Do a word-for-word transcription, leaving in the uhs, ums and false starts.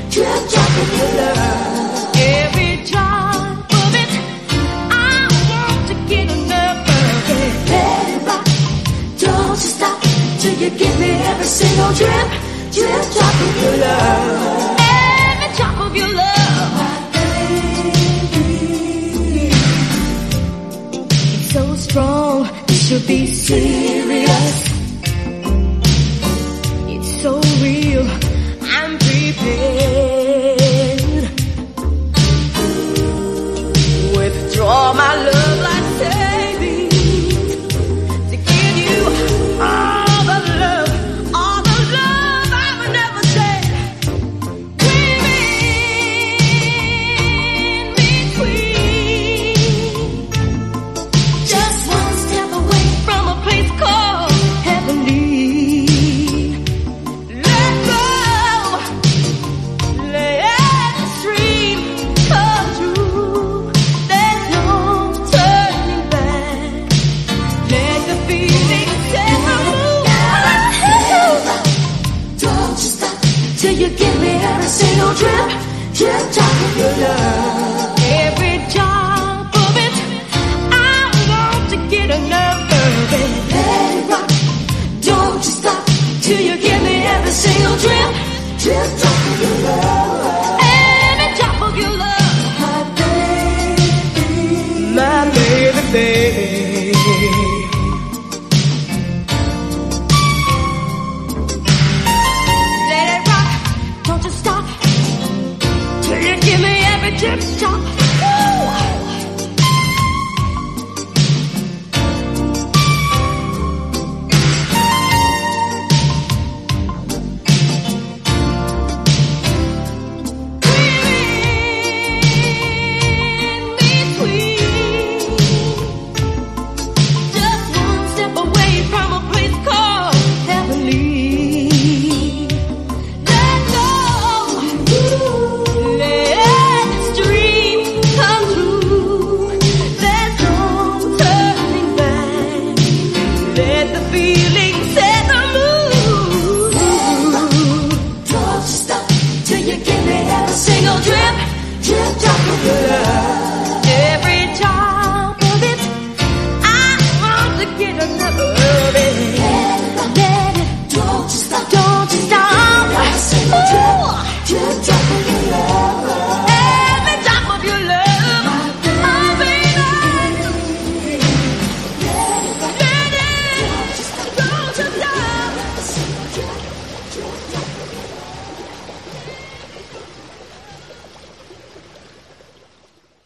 drip drop of your love. Every drop of it, I want to get enough of it. Let it rock, don't you stop till you give me every single drip, drip drop of your love. Every drop of your love, my baby. It's so strong, this should be serious. It's so real, I'm prepared. Withdraw my love like savings to give you all the love, all the love I would never say. Dreaming between, just one step away from a place called heavenly. Let go, let the stream come through. There's no turning back. Let the feeling set the mood. Don't you stop till you give me every single drip, drip drop of your love. Every drop of it, I want to get enough of it. Let it rock, don't you stop till you give me every single drip, drip drop of your love. Every drop of your love, my baby, my baby, baby. Let it rock, don't you stop till you give me every drip drop. Woo! Just one step away from a place called heavenly. Let go, let the stream come through. There's no turning back. Let the feeling set the mood. Don't you stop till you give me every single drip, drip drop of your love. Every drop of it, I want to get enough of it. Let it, don't you stop, don't you stop. Every single drip, drip drop of your love.